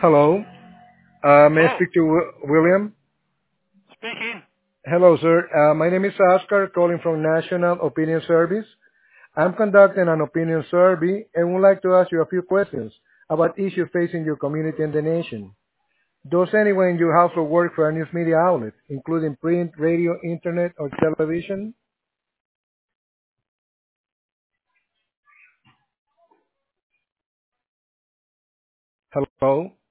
Hello. May I Hello, speak to William? speaking. Hello, sir. My name is Oscar, calling from National Opinion Service. I'm conducting an opinion survey and would like to ask you a few questions about issues facing your community and the nation. Does anyone in your household work for a news media outlet, including print, radio, internet, or television? Hello?